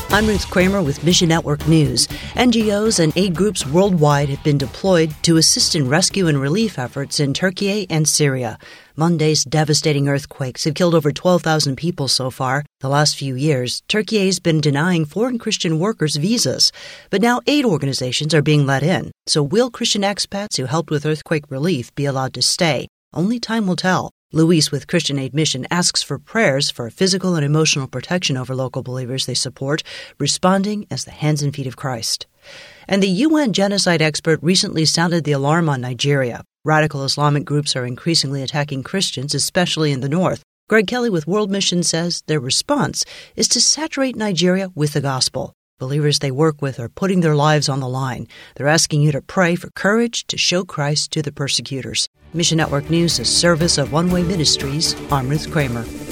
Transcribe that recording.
I'm Ruth Kramer with Mission Network News. NGOs and aid groups worldwide have been deployed to assist in rescue and relief efforts in Turkey and Syria. Monday's devastating earthquakes have killed over 12,000 people so far. The last few years, Turkey has been denying foreign Christian workers visas. But now aid organizations are being let in. So will Christian expats who helped with earthquake relief be allowed to stay? Only time will tell. Luis with Christian Aid Mission asks for prayers for physical and emotional protection over local believers they support, responding as the hands and feet of Christ. And the UN genocide expert recently sounded the alarm on Nigeria. Radical Islamic groups are increasingly attacking Christians, especially in the north. Greg Kelly with World Mission says their response is to saturate Nigeria with the gospel. Believers they work with are putting their lives on the line. They're asking you to pray for courage to show Christ to the persecutors. Mission Network News, a service of One Way Ministries. I'm Ruth Kramer.